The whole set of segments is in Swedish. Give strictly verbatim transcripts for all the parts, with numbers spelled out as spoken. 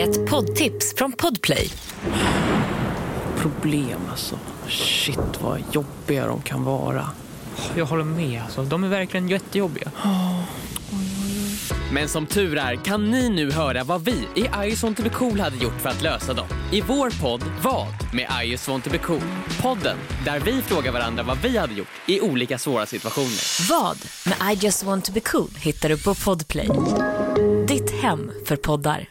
ett poddtips från Podplay. Problem alltså. Shit, vad jobbiga de kan vara. Jag håller med, alltså. De är verkligen jättejobbiga. Oh. Men som tur är kan ni nu höra vad vi i I Just Want To Be Cool hade gjort för att lösa dem. I vår podd Vad med I Just Want To Be Cool. Podden där vi frågar varandra vad vi hade gjort i olika svåra situationer. Vad med I Just Want To Be Cool hittar du på Podplay. Ditt hem för poddar.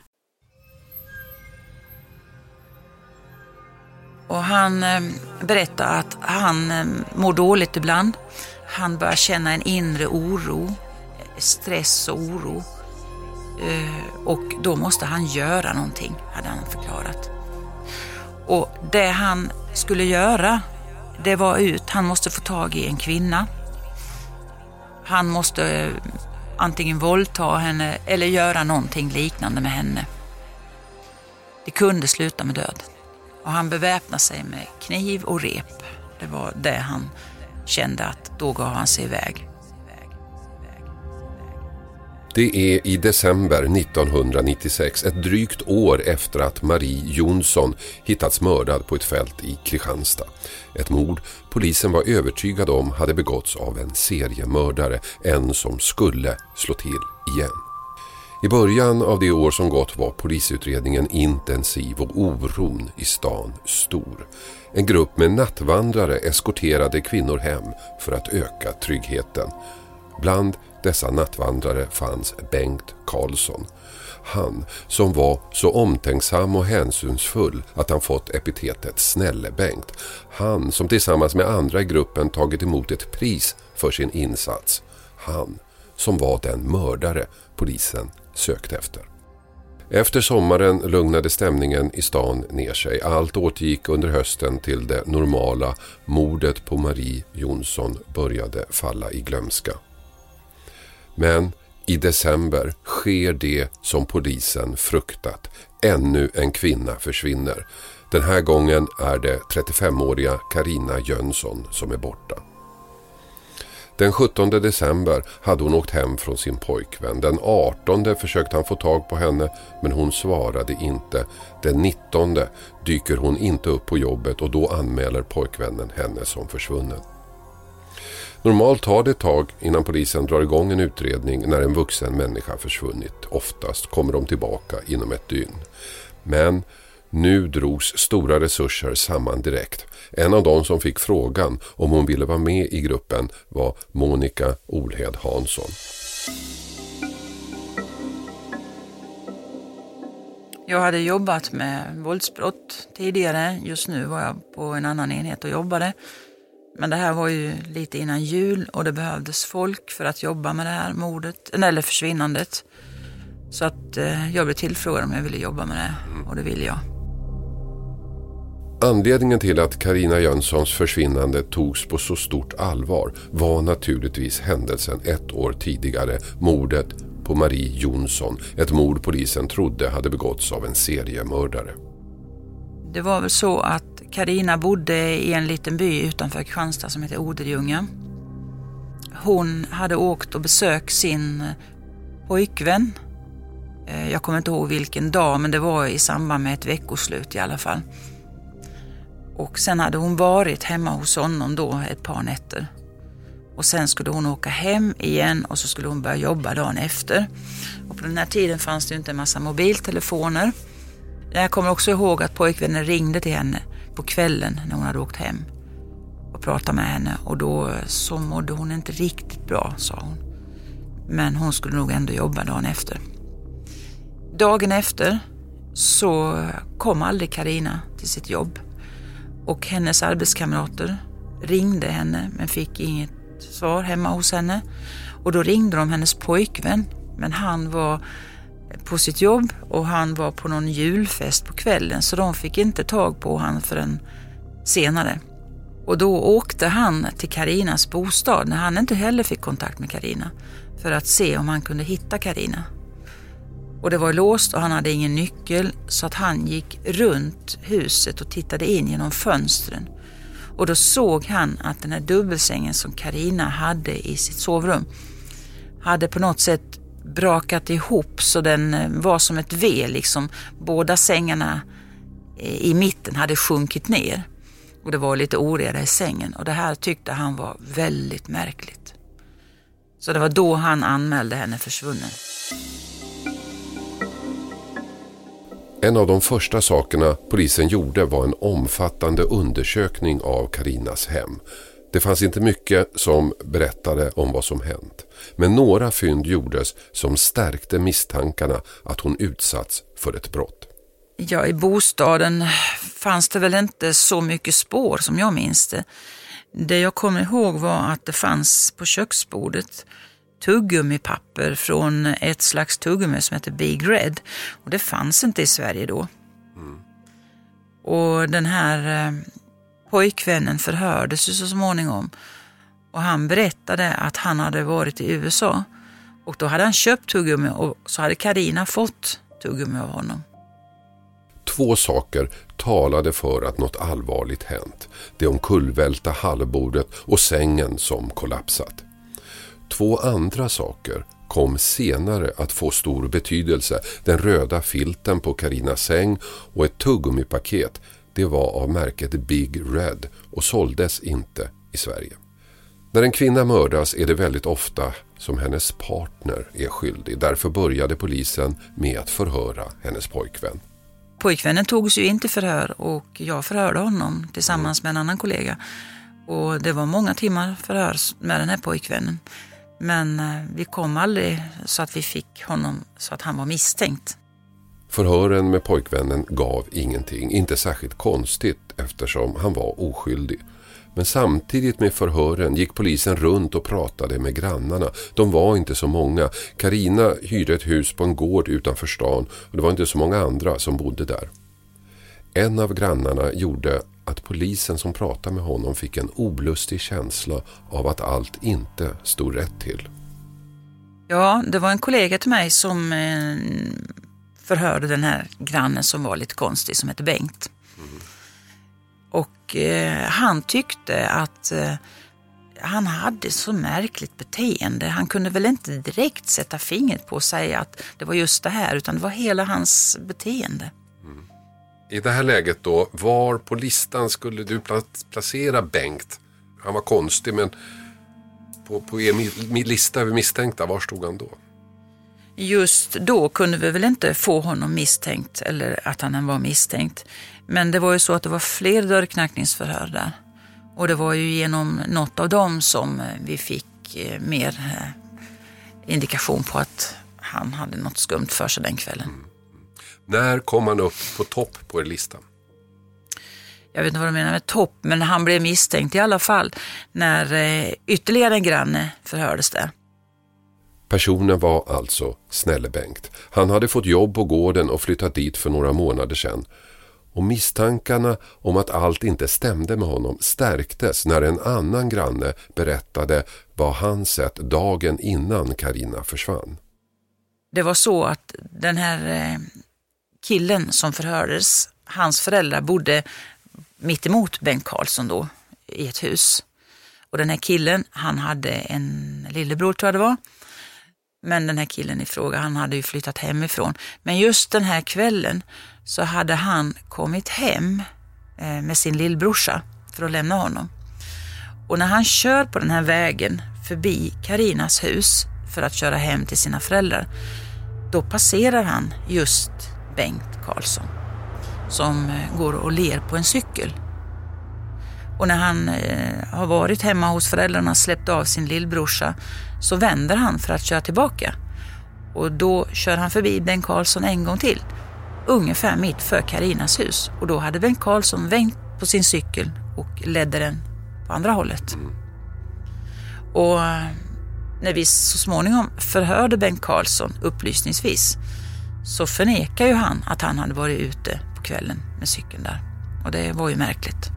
Och han eh, berättar att han eh, mår dåligt ibland. Han börjar känna en inre oro, stress och oro. Eh, och då måste han göra någonting, hade han förklarat. Och det han skulle göra, det var ut, han måste få tag i en kvinna. Han måste eh, antingen våldta henne eller göra någonting liknande med henne. Det kunde sluta med död. Och han beväpnade sig med kniv och rep. Det var det han kände att då gav han sig iväg. Det är i december nittonhundranittiosex, ett drygt år efter att Marie Jonsson hittats mördad på ett fält i Kristianstad. Ett mord polisen var övertygad om hade begåtts av en seriemördare, en som skulle slå till igen. I början av det år som gått var polisutredningen intensiv och oron i stan stor. En grupp med nattvandrare eskorterade kvinnor hem för att öka tryggheten. Bland dessa nattvandrare fanns Bengt Karlsson. Han som var så omtänksam och hänsynsfull att han fått epitetet Snälle-Bengt. Han som tillsammans med andra i gruppen tagit emot ett pris för sin insats. Han som var den mördare polisen sökte efter. Efter sommaren lugnade stämningen i stan ner sig. Allt återgick under hösten till det normala. Mordet på Marie Jonsson började falla i glömska. Men i december sker det som polisen fruktat. Ännu en kvinna försvinner. Den här gången är det trettiofemåriga Carina Jönsson som är borta. Den sjuttonde december hade hon åkt hem från sin pojkvän. Den artonde försökte han få tag på henne, men hon svarade inte. Den nittonde dyker hon inte upp på jobbet och då anmäler pojkvännen henne som försvunnen. Normalt tar det ett tag innan polisen drar igång en utredning när en vuxen människa försvunnit. Oftast kommer de tillbaka inom ett dygn. Men nu drogs stora resurser samman direkt. En av dem som fick frågan om hon ville vara med i gruppen var Monica Olhed Hansson. Jag hade jobbat med våldsbrott tidigare. Just nu var jag på en annan enhet och jobbade. Men det här var ju lite innan jul och det behövdes folk för att jobba med det här mordet, eller försvinnandet. Så att eh, jag blev tillfrågad om jag ville jobba med det, och det ville jag. Anledningen till att Carina Jönssons försvinnande togs på så stort allvar var naturligtvis händelsen ett år tidigare, mordet på Marie Jonsson. Ett mord polisen trodde hade begåtts av en seriemördare. Det var väl så att Carina bodde i en liten by utanför Kristianstad som heter Oderljunga. Hon hade åkt och besökt sin pojkvän. Jag kommer inte ihåg vilken dag, men det var i samband med ett veckoslut i alla fall. Och sen hade hon varit hemma hos honom då ett par nätter. Och sen skulle hon åka hem igen och så skulle hon börja jobba dagen efter. Och på den här tiden fanns det ju inte en massa mobiltelefoner. Jag kommer också ihåg att pojkvännen ringde till henne på kvällen när hon hade åkt hem och pratade med henne. Och då så mådde hon inte riktigt bra, sa hon. Men hon skulle nog ändå jobba dagen efter. Dagen efter så kom aldrig Carina till sitt jobb. Och hennes arbetskamrater ringde henne men fick inget svar hemma hos henne. Och då ringde de hennes pojkvän, men han var på sitt jobb och han var på någon julfest på kvällen, så de fick inte tag på han förrän senare. Och då åkte han till Carinas bostad när han inte heller fick kontakt med Carina för att se om han kunde hitta Carina. Och det var låst och han hade ingen nyckel, så att han gick runt huset och tittade in genom fönstren. Och då såg han att den här dubbelsängen som Carina hade i sitt sovrum hade på något sätt brakat ihop så den var som ett V liksom. Båda sängarna i mitten hade sjunkit ner och det var lite oreda i sängen och det här tyckte han var väldigt märkligt. Så det var då han anmälde henne försvunnen. En av de första sakerna polisen gjorde var en omfattande undersökning av Karinas hem. Det fanns inte mycket som berättade om vad som hänt. Men några fynd gjordes som stärkte misstankarna att hon utsatts för ett brott. Ja, i bostaden fanns det väl inte så mycket spår som jag minns det. Det jag kommer ihåg var att det fanns på köksbordet tuggummipapper från ett slags tuggummi som heter Big Red. Och det fanns inte i Sverige då. Mm. Och den här eh, pojkvännen förhördes ju så småningom. Och han berättade att han hade varit i U S A. Och då hade han köpt tuggummi och så hade Karina fått tuggummi av honom. Två saker talade för att något allvarligt hänt. Det omkullvälta hallbordet och sängen som kollapsat. Två andra saker kom senare att få stor betydelse. Den röda filten på Karinas säng och ett tuggummipaket. Det var av märket Big Red och såldes inte i Sverige. När en kvinna mördas är det väldigt ofta som hennes partner är skyldig. Därför började polisen med att förhöra hennes pojkvän. Pojkvännen togs ju in till förhör och jag förhörde honom tillsammans med en annan kollega. Och det var många timmar förhör med den här pojkvännen. Men vi kom aldrig så att vi fick honom så att han var misstänkt. Förhören med pojkvännen gav ingenting, inte särskilt konstigt eftersom han var oskyldig. Men samtidigt med förhören gick polisen runt och pratade med grannarna. De var inte så många. Karina hyrde ett hus på en gård utanför stan och det var inte så många andra som bodde där. En av grannarna gjorde att polisen som pratade med honom fick en olustig känsla av att allt inte stod rätt till. Ja, det var en kollega till mig som eh, förhörde den här grannen som var lite konstig som hette Bengt. Mm. Och eh, han tyckte att eh, han hade så märkligt beteende. Han kunde väl inte direkt sätta fingret på och säga att det var just det här utan det var hela hans beteende. Mm. I det här läget då, var på listan skulle du placera Bengt? Han var konstig men på, på er lista över misstänkta, var stod han då? Just då kunde vi väl inte få honom misstänkt eller att han var misstänkt. Men det var ju så att det var fler dörrknackningsförhör där. Och det var ju genom något av dem som vi fick mer indikation på att han hade något skumt för sig den kvällen. Mm. När kom han upp på topp på er lista? Jag vet inte vad du menar med topp, men han blev misstänkt i alla fall när ytterligare en granne förhördes där. Personen var alltså Snälle Bengt. Han hade fått jobb på gården och flyttat dit för några månader sedan. Och misstankarna om att allt inte stämde med honom stärktes när en annan granne berättade vad han sett dagen innan Karina försvann. Det var så att den här killen som förhördes, hans föräldrar bodde mitt emot Bengt Karlsson då i ett hus. Och den här killen, han hade en lillebror tror jag det var. Men den här killen i fråga, han hade ju flyttat hemifrån. Men just den här kvällen så hade han kommit hem med sin lillbrorsa för att lämna honom. Och när han kör på den här vägen förbi Karinas hus för att köra hem till sina föräldrar, då passerar han just Bengt Karlsson som går och ler på en cykel. Och när han eh, har varit hemma hos föräldrarna och släppt av sin lillbrorsa så vänder han för att köra tillbaka. Och då kör han förbi Bengt Karlsson en gång till. Ungefär mitt för Karinas hus. Och då hade Bengt Karlsson vänt på sin cykel och ledde den på andra hållet. Mm. Och när vi så småningom förhörde Bengt Karlsson upplysningsvis så förnekar ju han att han hade varit ute på kvällen med cykeln där. Och det var ju märkligt.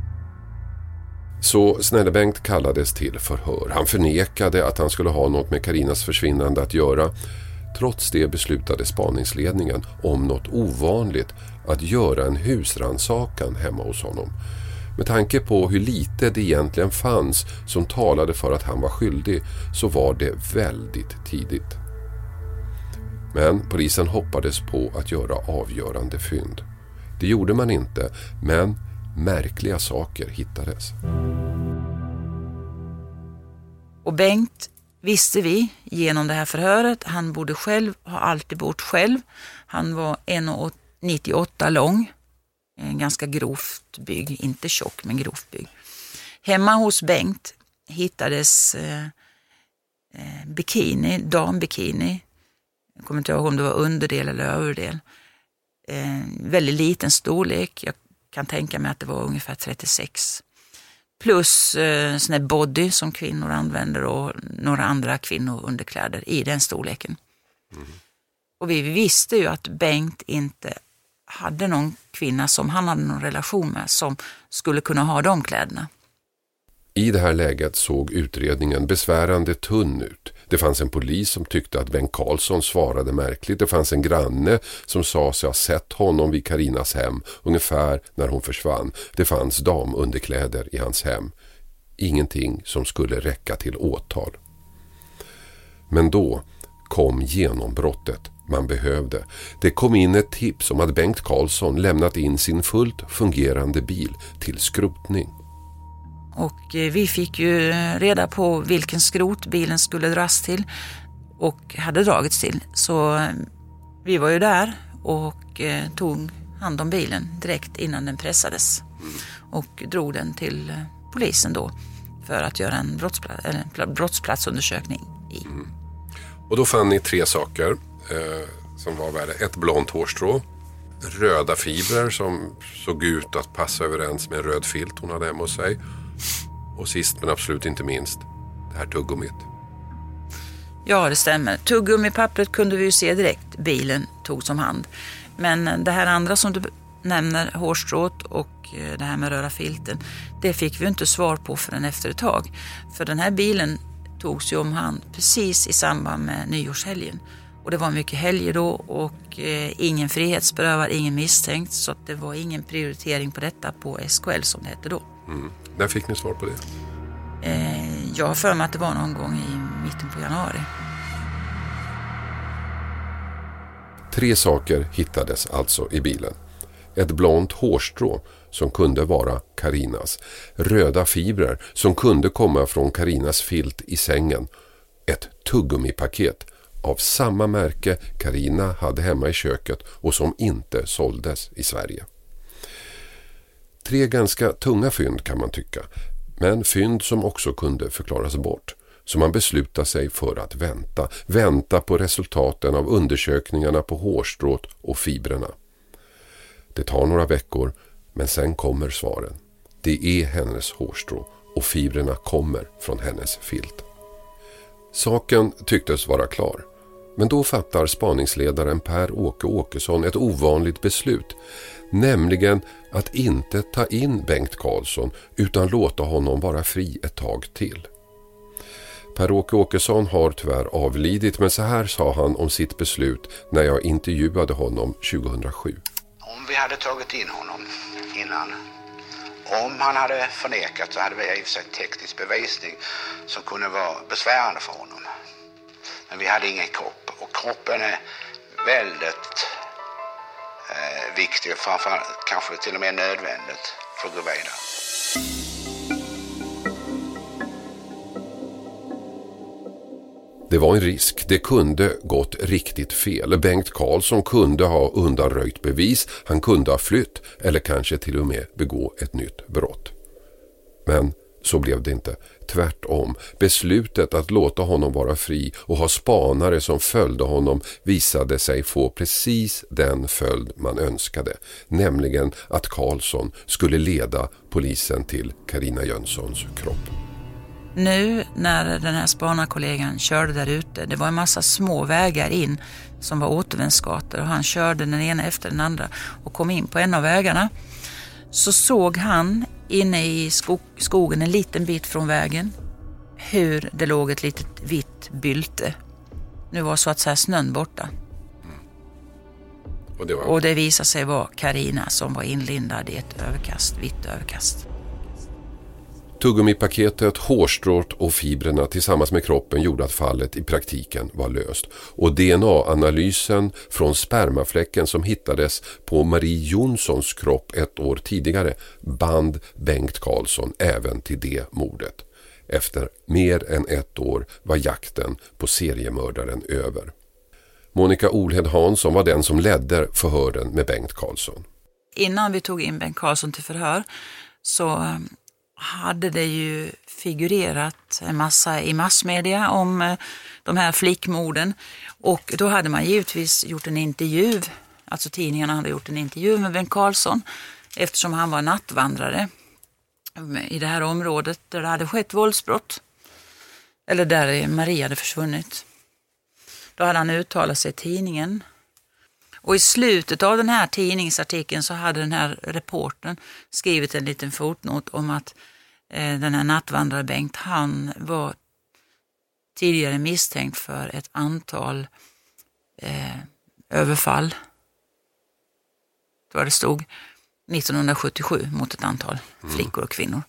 Så Snälle Bengt kallades till förhör. Han förnekade att han skulle ha något med Karinas försvinnande att göra. Trots det beslutade spaningsledningen om något ovanligt att göra en husrannsakan hemma hos honom. Med tanke på hur lite det egentligen fanns som talade för att han var skyldig så var det väldigt tidigt. Men polisen hoppades på att göra avgörande fynd. Det gjorde man inte, men märkliga saker hittades. Och Bengt visste vi genom det här förhöret. Han bodde själv, har alltid bott själv. Han var en komma nittioåtta lång. En ganska grovt bygg, inte tjock men grovt bygg. Hemma hos Bengt hittades eh, eh, bikini, dambikini. Jag kommer inte ihåg om det var underdel eller överdel. Eh, väldigt liten storlek. Jag kan tänka mig att det var ungefär trettiosex. Plus eh, sån här body som kvinnor använder och några andra kvinnounderkläder i den storleken. Mm. Och vi visste ju att Bengt inte hade någon kvinna som han hade någon relation med som skulle kunna ha de kläderna. I det här läget såg utredningen besvärande tunn ut. Det fanns en polis som tyckte att Bengt Karlsson svarade märkligt. Det fanns en granne som sa sig ha sett honom vid Karinas hem ungefär när hon försvann. Det fanns damunderkläder i hans hem. Ingenting som skulle räcka till åtal. Men då kom genombrottet man behövde. Det kom in ett tips om att Bengt Karlsson lämnat in sin fullt fungerande bil till skrotning. Och vi fick ju reda på vilken skrot bilen skulle dras till och hade dragits till. Så vi var ju där och tog hand om bilen direkt innan den pressades. Och drog den till polisen då för att göra en brottsplats, eller brottsplatsundersökning i. Mm. Och då fann ni tre saker eh, som var värre. Ett blont hårstrå, röda fibrer som såg ut att passa överens med en röd filt hon hade hemma hos sig. Och sist men absolut inte minst, det här tuggummit. Ja, det stämmer. Tuggummipappret kunde vi ju se direkt. Bilen tog som hand. Men det här andra som du nämner, hårstrået och det här med röda filten, det fick vi inte svar på förrän efter ett tag. För den här bilen togs ju om hand precis i samband med nyårshelgen. Och det var mycket helger då och eh, ingen frihetsberövad, ingen misstänkt. Så att det var ingen prioritering på detta på S K L som det hette då. Mm. När fick ni svar på det? Eh, jag har för mig att det var någon gång i mitten på januari. Tre saker hittades alltså i bilen. Ett blont hårstrå som kunde vara Karinas. Röda fibrer som kunde komma från Karinas filt i sängen. Ett tuggummipaket av samma märke Karina hade hemma i köket och som inte såldes i Sverige. Tre ganska tunga fynd kan man tycka, men fynd som också kunde förklaras bort. Så man beslutade sig för att vänta. Vänta på resultaten av undersökningarna på hårstrået och fibrerna. Det tar några veckor, men sen kommer svaren. Det är hennes hårstrå och fibrerna kommer från hennes filt. Saken tycktes vara klar. Men då fattar spaningsledaren Per-Åke Åkesson ett ovanligt beslut. Nämligen att inte ta in Bengt Karlsson utan låta honom vara fri ett tag till. Per-Åke Åkesson har tyvärr avlidit, men så här sa han om sitt beslut när jag intervjuade honom tjugohundrasju. Om vi hade tagit in honom innan, om han hade förnekat, så hade vi i och för sig teknisk bevisning som kunde vara besvärande för honom. Men vi hade ingen kropp, och kroppen är väldigt eh, viktig, framförallt kanske till och med nödvändigt för att gå vidare. Det var en risk. Det kunde gått riktigt fel. Bengt Karlsson kunde ha undanröjt bevis. Han kunde ha flytt eller kanske till och med begå ett nytt brott. Men så blev det inte. Tvärtom. Beslutet att låta honom vara fri och ha spanare som följde honom visade sig få precis den följd man önskade. Nämligen att Karlsson skulle leda polisen till Karina Jönssons kropp. Nu när den här spanarkollegan körde där ute, det var en massa små vägar in som var återvändsgator och han körde den ena efter den andra och kom in på en av vägarna. Så såg han inne i skog, skogen en liten bit från vägen hur det låg ett litet vitt bylte. Nu var så att säga snön borta. Mm. Och, det var... och det visade sig vara Karina som var inlindad i ett överkast, vitt överkast. Tuggummipaketet, hårstrået och fibrerna tillsammans med kroppen gjorde att fallet i praktiken var löst. Och D N A-analysen från spermafläcken som hittades på Marie Jonssons kropp ett år tidigare band Bengt Karlsson även till det mordet. Efter mer än ett år var jakten på seriemördaren över. Monica Olhed Hansson var den som ledde förhören med Bengt Karlsson. Innan vi tog in Bengt Karlsson till förhör så hade det ju figurerat en massa i massmedia om de här flickmorden. Och då hade man givetvis gjort en intervju, alltså tidningarna hade gjort en intervju med Bengt Karlsson eftersom han var nattvandrare i det här området där det hade skett våldsbrott. Eller där Maria hade försvunnit. Då hade han uttalat sig i tidningen. Och i slutet av den här tidningsartikeln så hade den här reportern skrivit en liten fotnot om att eh, den här nattvandrare Bengt, han var tidigare misstänkt för ett antal eh, överfall. Då det stod nittonhundrasjuttiosju mot ett antal mm. flickor och kvinnor.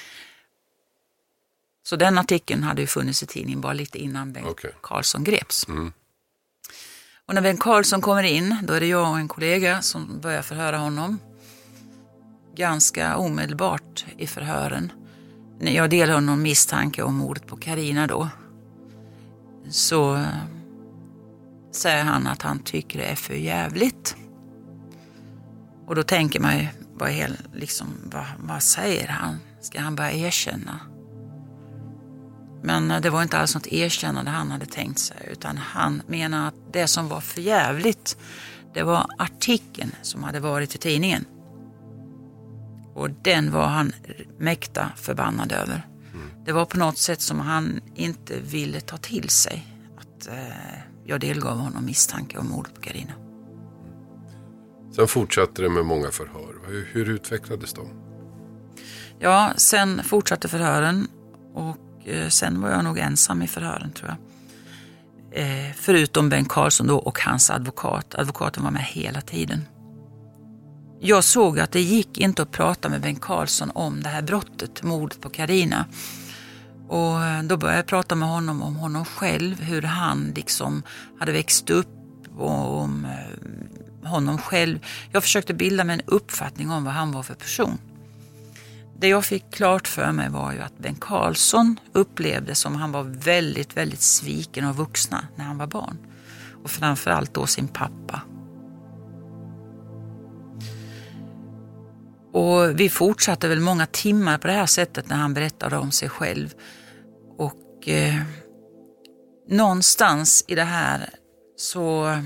Så den artikeln hade ju funnits i tidningen bara lite innan Bengt okay. Karlsson greps. Mm. Och när Bengt Karlsson kommer in, då är det jag och en kollega som börjar förhöra honom. Ganska omedelbart i förhören. När jag delar honom misstanke om mordet på Carina då. Så säger han att han tycker det är för jävligt. Och då tänker man ju, vad, är, liksom, vad, vad säger han? Ska han bara erkänna? Men det var inte alls något erkännande han hade tänkt sig, utan han menar att det som var för jävligt, det var artikeln som hade varit i tidningen. Och den var han mäkta förbannad över. Mm. Det var på något sätt som han inte ville ta till sig att eh, jag delgav honom misstanke om mordet på Carina. Sen fortsatte det med många förhör. Hur, hur utvecklades de? Ja, sen fortsatte förhören och sen var jag nog ensam i förhören tror jag. Eh, förutom Bengt Karlsson då och hans advokat. Advokaten var med hela tiden. Jag såg att det gick inte att prata med Bengt Karlsson om det här brottet, mordet på Carina. Och då började jag prata med honom om honom själv, hur han liksom hade växt upp och om eh, honom själv. Jag försökte bilda mig en uppfattning om vad han var för person. Det jag fick klart för mig var ju att Bengt Karlsson upplevde som han var väldigt, väldigt sviken av vuxna när han var barn. Och framförallt då sin pappa. Och vi fortsatte väl många timmar på det här sättet när han berättade om sig själv. Och eh, någonstans i det här så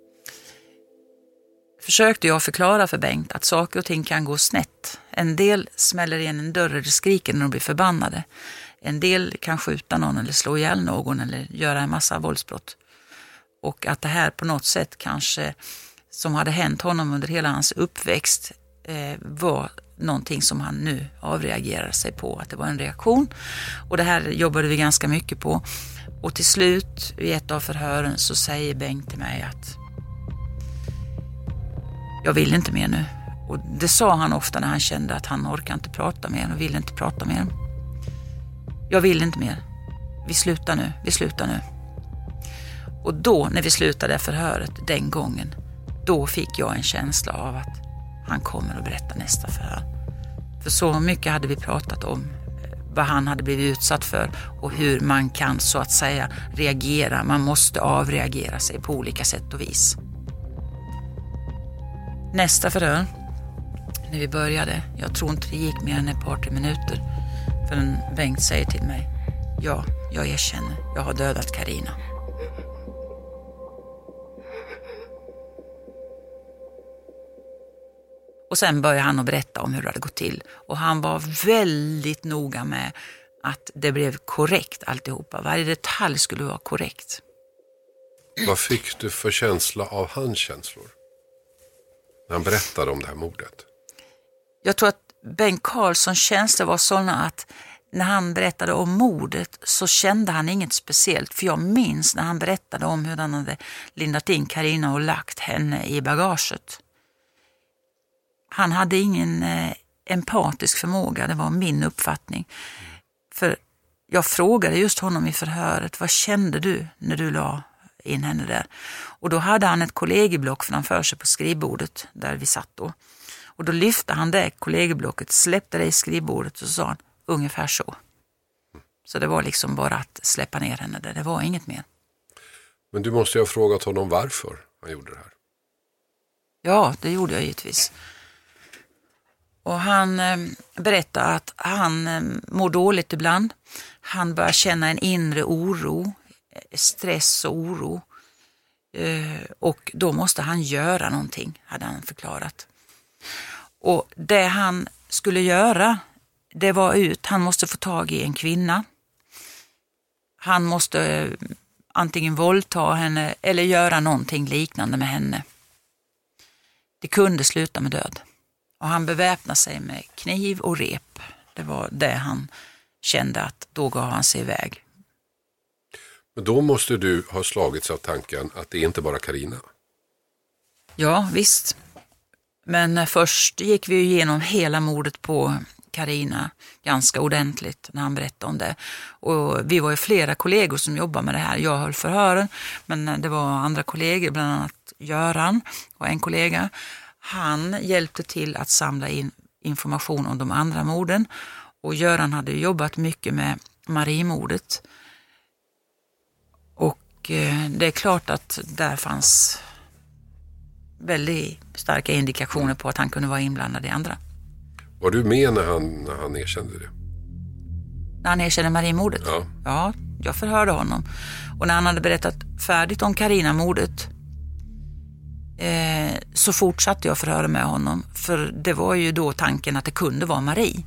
försökte jag förklara för Bengt att saker och ting kan gå snett. En del smäller igen en dörr eller skriker när de blir förbannade. En del kan skjuta någon eller slå ihjäl någon eller göra en massa våldsbrott. Och att det här på något sätt kanske som hade hänt honom under hela hans uppväxt eh, var någonting som han nu avreagerade sig på. Att det var en reaktion. Och det här jobbade vi ganska mycket på. Och till slut i ett av förhören så säger Bengt till mig att jag vill inte mer nu. Och det sa han ofta när han kände att han orkar inte prata mer och vill inte prata mer. Jag vill inte mer. Vi slutar nu, vi slutar nu. Och då när vi slutade förhöret den gången, då fick jag en känsla av att han kommer att berätta nästa förhör. För så mycket hade vi pratat om vad han hade blivit utsatt för och hur man kan så att säga reagera. Man måste avreagera sig på olika sätt och vis. Nästa förhör, när vi började, jag tror inte det gick mer än ett par tre minuter förrän Bengt säger till mig: ja, jag erkänner, jag har dödat Carina. Och sen började han att berätta om hur det hade gått till. Och han var väldigt noga med att det blev korrekt alltihopa. Varje detalj skulle vara korrekt. Vad fick du för känsla av hans känslor när han berättade om det här mordet? Jag tror att Bengt Karlssons känslor var sådana att när han berättade om mordet så kände han inget speciellt. För jag minns när han berättade om hur han hade lindat in Carina och lagt henne i bagaget. Han hade ingen, empatisk förmåga, det var min uppfattning. För jag frågade just honom i förhöret, vad kände du när du la in henne där? Och då hade han ett kollegieblock framför sig på skrivbordet där vi satt då. Och då lyfte han det kollegieblocket, släppte det i skrivbordet och så sa han ungefär så. Så det var liksom bara att släppa ner henne där, det var inget mer. Men du måste ju ha frågat honom varför han gjorde det här. Ja, det gjorde jag givetvis. Och han eh, berättade att han eh, mår dåligt ibland. Han börjar känna en inre oro, stress och oro. Eh, och då måste han göra någonting, hade han förklarat. Och det han skulle göra, det var ut, han måste få tag i en kvinna. Han måste eh, antingen våldta henne eller göra någonting liknande med henne. Det kunde sluta med död. Och han beväpnade sig med kniv och rep. Det var det han kände att då gav han sig iväg. Men då måste du ha slagits av tanken att det är inte bara Carina. Ja, visst. Men först gick vi igenom hela mordet på Carina ganska ordentligt när han berättade om det. Och vi var ju flera kollegor som jobbade med det här. Jag höll förhören, men det var andra kollegor, bland annat Göran och en kollega. Han hjälpte till att samla in information om de andra morden. Och Göran hade jobbat mycket med Marie-mordet. Och eh, det är klart att där fanns väldigt starka indikationer på att han kunde vara inblandad i andra. Var du med när han, när han erkände det? När han erkände Marie-mordet? Ja. Ja, jag förhörde honom. Och när han hade berättat färdigt om Carina-mordet eh, så fortsatte jag förhöra med honom. För det var ju då tanken att det kunde vara Marie.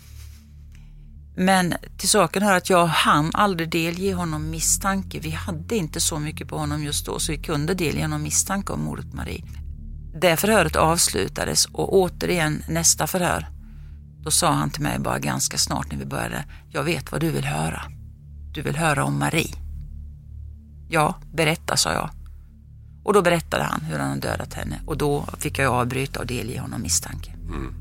Men till saken hör att jag hann aldrig delge honom misstanke. Vi hade inte så mycket på honom just då så vi kunde delge honom misstanke om mordet Marie. Det förhöret avslutades och återigen nästa förhör. Då sa han till mig bara ganska snart när vi började: jag vet vad du vill höra. Du vill höra om Marie. Ja, berätta, sa jag. Och då berättade han hur han hade dödat henne. Och då fick jag avbryta och delge honom misstanke. Mm.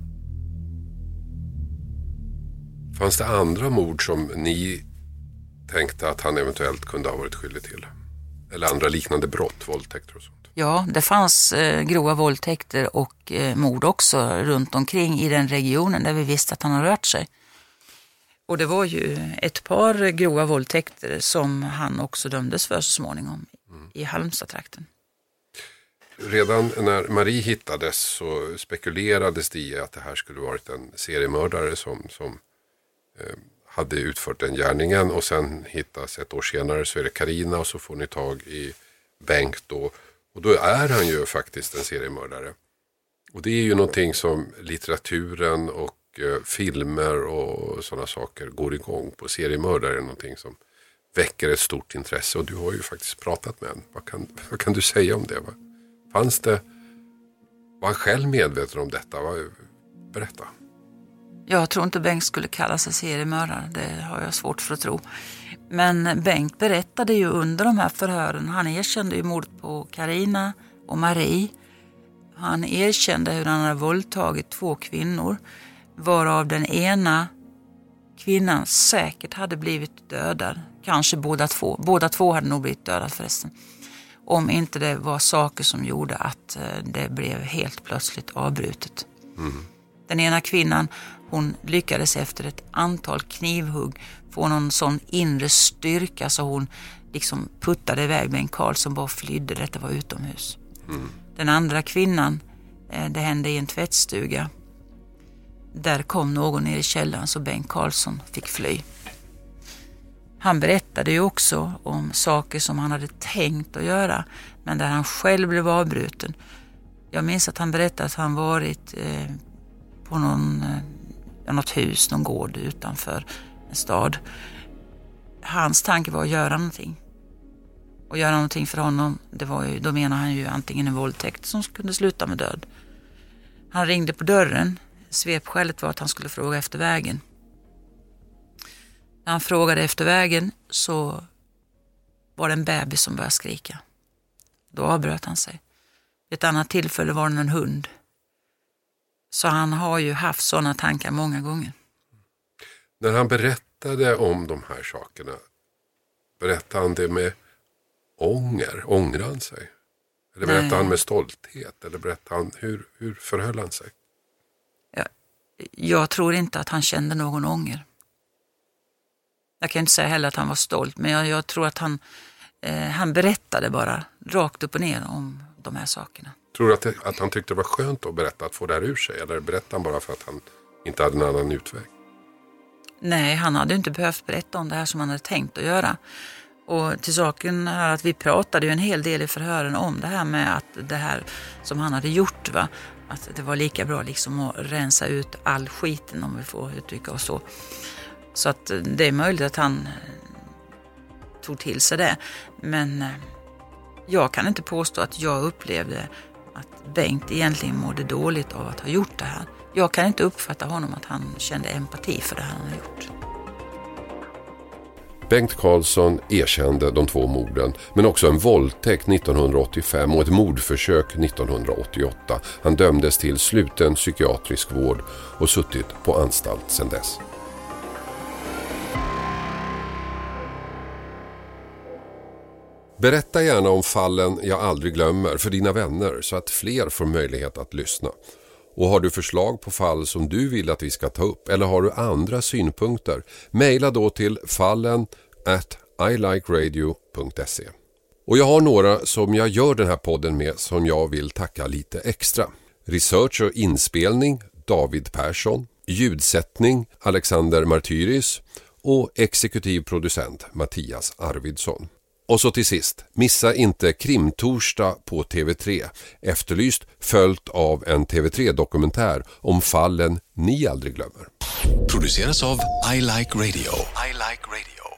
Fanns det andra mord som ni tänkte att han eventuellt kunde ha varit skyldig till? Eller andra liknande brott, våldtäkter och sånt? Ja, det fanns eh, grova våldtäkter och eh, mord också runt omkring i den regionen där vi visste att han har rört sig. Och det var ju ett par grova våldtäkter som han också dömdes för så småningom mm. i Halmstad-trakten. Redan när Marie hittades så spekulerades det i att det här skulle varit en seriemördare som, som eh, hade utfört den gärningen, och sen hittas ett år senare så är det Carina och så får ni tag i Bengt då. Och då är han ju faktiskt en seriemördare. Och det är ju någonting som litteraturen och eh, filmer och sådana saker går igång på. Seriemördare är någonting som väcker ett stort intresse, och du har ju faktiskt pratat med en. Vad kan, vad kan du säga om det? Va? Fanns det, var han själv medveten om detta? Va? Berätta. Jag tror inte Bengt skulle kalla sig seriemördare, det har jag svårt för att tro. Men Bengt berättade ju under de här förhören, han erkände ju mordet på Carina och Marie. Han erkände hur han hade våldtagit två kvinnor, varav den ena kvinnan säkert hade blivit dödad. Kanske båda två. Båda två hade nog blivit dödad förresten. Om inte det var saker som gjorde att det blev helt plötsligt avbrutet. Mm. Den ena kvinnan, hon lyckades efter ett antal knivhugg få någon sån inre styrka så hon liksom puttade iväg Bengt Karlsson, bara flydde. Detta var utomhus. Mm. Den andra kvinnan, det hände i en tvättstuga. Där kom någon ner i källaren så Bengt Karlsson fick fly. Han berättade ju också om saker som han hade tänkt att göra, men där han själv blev avbruten. Jag minns att han berättade att han varit eh, på någon, eh, något hus, någon gård utanför en stad. Hans tanke var att göra någonting. Och göra någonting för honom, det var ju, då menar han ju antingen en våldtäkt som kunde sluta med död. Han ringde på dörren. Svepskälet var att han skulle fråga efter vägen. När han frågade efter vägen så var det en bebis som började skrika. Då avbröt han sig. Vid ett annat tillfälle var det en hund. Så han har ju haft sådana tankar många gånger. När han berättade om de här sakerna, berättade han det med ånger? Ångrar han sig? Eller berättade Nej. han med stolthet? Eller berättade han, hur, hur förhöll han sig? Jag, jag tror inte att han kände någon ånger. Jag kan inte säga heller att han var stolt, men jag, jag tror att han, eh, han berättade bara rakt upp och ner om de här sakerna. Tror du att, det, att han tyckte det var skönt att berätta, att få det här ur sig? Eller berättade han bara för att han inte hade en annan utväg? Nej, han hade inte behövt berätta om det här som han hade tänkt att göra. Och till saken är att vi pratade ju en hel del i förhören om det här med att det här som han hade gjort, va, att det var lika bra liksom att rensa ut all skiten, om vi får uttrycka oss så. Så att det är möjligt att han tog till sig det. Men jag kan inte påstå att jag upplevde att Bengt egentligen mådde dåligt av att ha gjort det här. Jag kan inte uppfatta honom att han kände empati för det han hade gjort. Bengt Karlsson erkände de två morden, men också en våldtäkt nittonhundraåttiofem och ett mordförsök nittonhundraåttioåtta. Han dömdes till sluten psykiatrisk vård och suttit på anstalt sedan dess. Berätta gärna om fallen jag aldrig glömmer för dina vänner så att fler får möjlighet att lyssna. Och har du förslag på fall som du vill att vi ska ta upp eller har du andra synpunkter, mejla då till fallen at i like radio punkt se. Och jag har några som jag gör den här podden med som jag vill tacka lite extra. Research och inspelning David Persson, ljudsättning Alexander Martyris och exekutiv producent Mattias Arvidsson. Och så till sist, missa inte Krimtorsdag på T V tre, efterlyst följt av en T V tre-dokumentär om fallen ni aldrig glömmer. Produceras av I Like Radio. I Like Radio.